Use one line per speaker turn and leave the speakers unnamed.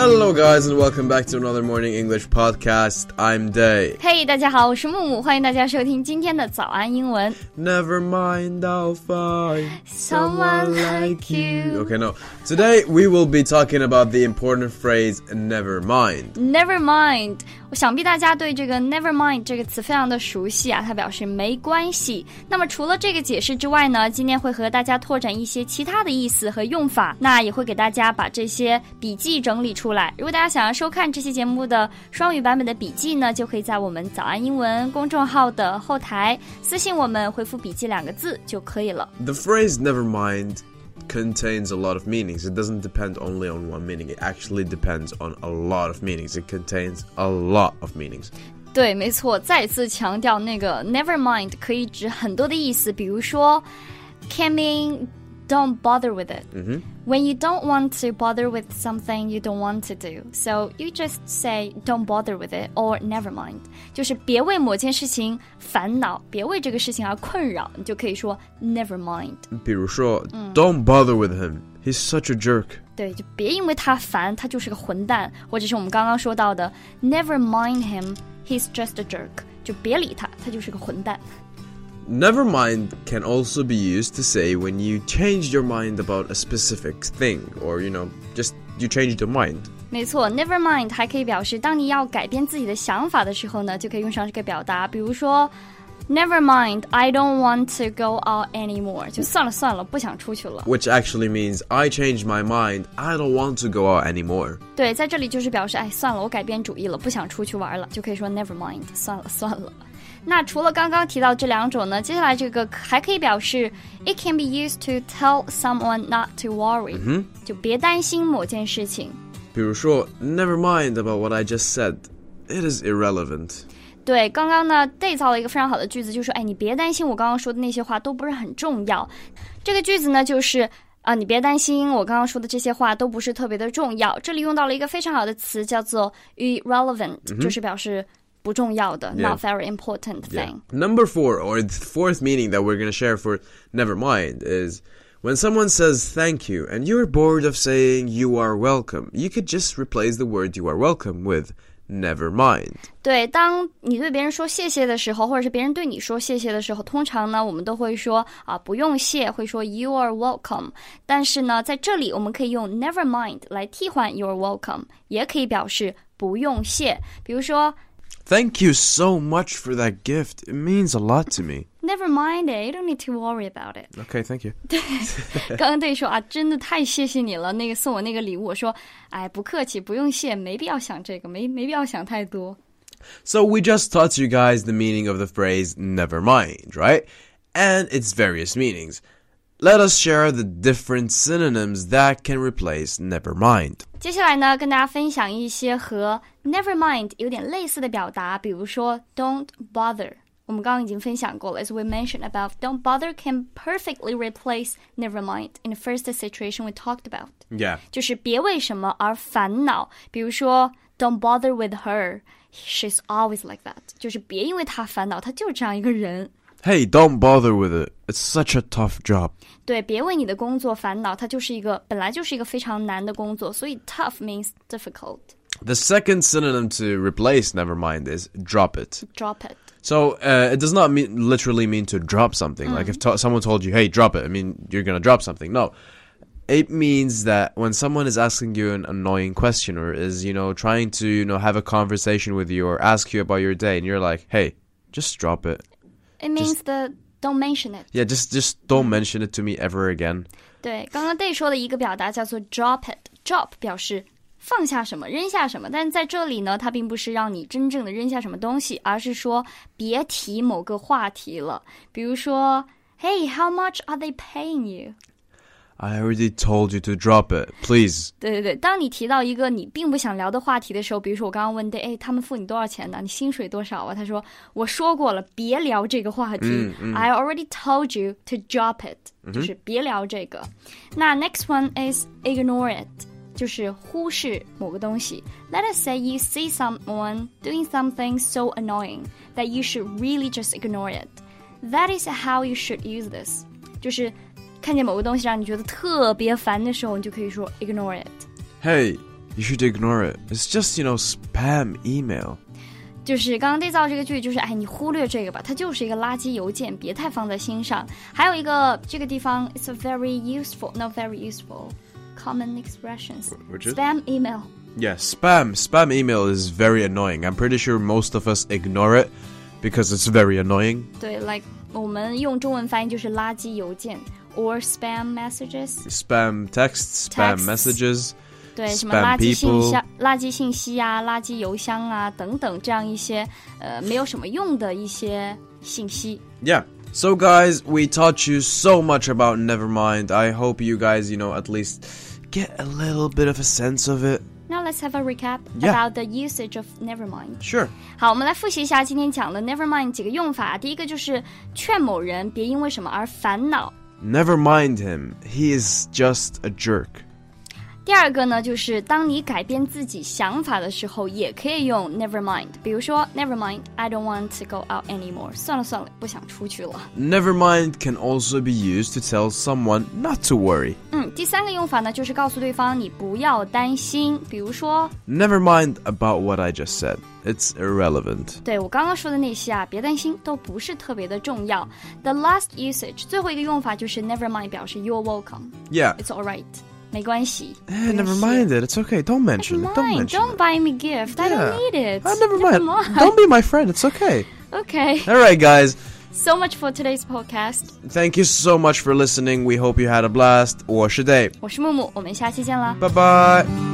Hello guys and welcome back to another Morning English podcast. I'm Day.
Hey, 大家好，我是木木，欢迎大家收听今天的早安英文。
Never mind, I'll find
someone like you.
Okay, no. Today we will be talking about the important phrase never mind.
Never mind. 我想必大家对这个 never mind 这个词非常的熟悉啊，它表示没关系。那么除了这个解释之外呢，今天会和大家拓展一些其他的意思和用法，那也会给大家把这些笔记整理出来。如果大家想要收看这期节目的双语版本的笔记呢，就可以在我们早安英文公众号的后台私信我们，回复笔记2个字就可以了。
The phrase never mind contains a lot of meanings. It doesn't depend only on one meaning. It actually depends on a lot of meanings. It contains a lot of meanings.
对，没错，再次强调那个 never mind 可以指很多的意思，比如说 can mean don't bother with it. When you don't want to bother with something you don't want to do, so you just say don't bother with it or never mind. 就是别为某件事情烦恼，别为这个事情而困扰，你就可以说 never mind.
比如说 don't bother with him. He's such a jerk.
对，就别因为他烦，他就是个混蛋，或者是我们刚刚说到的 never mind him, he's just a jerk. 就别理他，他就是个混蛋。
Never mind can also be used to say when you changed your mind about a specific thing or, just you changed your mind.
没错 never mind 还可以表示当你要改变自己的想法的时候呢，就可以用上这个表达。比如说 Never mind, I don't want to go out anymore. 就算了，不想出去了。
Which actually means I changed my mind. I don't want to go out anymore.
对，在这里就是表示算了，我改变主意了，不想出去玩了，就可以说 never mind， 算了。那除了刚刚提到这两种呢，接下来这个还可以表示 it can be used to tell someone not to worry. 就别担心某件事情。
比如说 Never mind about what I just said. It is irrelevant.
对，刚刚呢 Day 造了一个非常好的句子，就说你别担心我刚刚说的那些话都不是很重要。这个句子呢就是你别担心我刚刚说的这些话都不是特别的重要。这里用到了一个非常好的词叫做 irrelevant，就是表示不重要的 not very important thing.
Number 4, or the fourth meaning that we're going to share for never mind is when someone says thank you and you're bored of saying you are welcome, you could just replace the word you are welcome with never mind.
对，当你对别人说谢谢的时候，或者是别人对你说谢谢的时候，通常呢我们都会说不用谢，会说 you are welcome。 但是呢在这里我们可以用 never mind 来替换 you are welcome， 也可以表示不用谢。比如说
Thank you so much for that gift. It means a lot to me.
Never mind it, you don't need to worry about it.
Okay, thank you.
刚刚对说真的太谢谢你了，那个送我那个礼物，我说不客气，不用谢，没必要想这个，没必要想太多。
So we just taught you guys the meaning of the phrase never mind, right? And its various meanings. Let us share the different synonyms that can replace never mind.
接下来呢跟大家分享一些和 never mind 有点类似的表达，比如说 don't bother， 我们刚刚已经分享过了， as we mentioned above, don't bother can perfectly replace never mind in the first situation we talked about.
Yeah.
就是别为什么而烦恼，比如说 don't bother with her, she's always like that， 就是别因为她烦恼，她就是这样一个人。
Hey, don't bother with it. It's such a tough job.
对，别为你的工作烦恼，它本来就是一个非常难的工作，所以 tough means difficult.
The second synonym to replace never mind is drop it.
Drop it.
So it does not literally mean to drop something. Like if someone told you, hey, drop it, I mean, you're going to drop something. No. It means that when someone is asking you an annoying question or is, trying to, have a conversation with you or ask you about your day and you're like, hey, just drop it.
It means don't mention it.
Yeah, just don't mention it to me ever again.
对，刚刚 Day 说的一个表达叫做 drop it. Drop 表示放下什么，扔下什么，但在这里呢，它并不是让你真正的扔下什么东西，而是说别提某个话题了。比如说 Hey, how much are they paying you?
I already told you to drop it, please.
对，当你提到一个你并不想聊的话题的时候，比如说我刚刚问 Day， 他们付你多少钱呢？你薪水多少啊？他说我说过了，别聊这个话题。I already told you to drop it， 就是别聊这个。那 next one is ignore it， 就是忽视某个东西。Let us say you see someone doing something so annoying that you should really just ignore it. That is how you should use this. 就是看见某个东西让你觉得特别烦的时候，你就可以说 ignore it.
Hey, You should ignore it. It's just, spam email.
就是刚刚对照这个句，就是你忽略这个吧，它就是一个垃圾邮件，别太放在心上。还有一个这个地方 ，it's a very useful common expressions.
Which is?
Spam email.
Yeah, spam email is very annoying. I'm pretty sure most of us ignore it because it's very annoying.
对 like 我们用中文翻译就是垃圾邮件 or spam messages.
Spam texts, spam messages.
对，什么垃圾信息啊、垃圾邮箱啊等等，这样一些没有什么用的一些信息。
Yeah. So guys, we taught you so much about Nevermind. I hope you guys, at least get a little bit of a sense of it.
Now let's have a recap about the usage of Nevermind.
Sure.
好，我们来复习一下今天讲的 Nevermind 几个用法。第一个就是劝某人别因为什么而烦恼。
Never mind him. He is just a jerk.
第二个呢，就是当你改变自己想法的时候，也可以用 never mind。比如说 never mind, I don't want to go out anymore. 算了，不想出去了。
Never mind can also be used to tell someone not to worry.
第三个用法呢，就是告诉对方你不要担心。比如说
Never mind about what I just said. It's irrelevant.
对，我刚刚说的那些啊，别担心，都不是特别的重要。The last usage 最后一个用法就是 never mind 表示 you're welcome.
Yeah.
It's alright. 没关系。
Never mind it. It's okay. Don't mention it.
Don't buy me gift. I don't need it.
Never mind. Don't be my friend. It's okay.
Okay.
All right, guys.
So much for today's podcast.
Thank you so much for listening. We hope you had a blast. 我是 Dave.
我是木木，我们下期见啦。
Bye bye.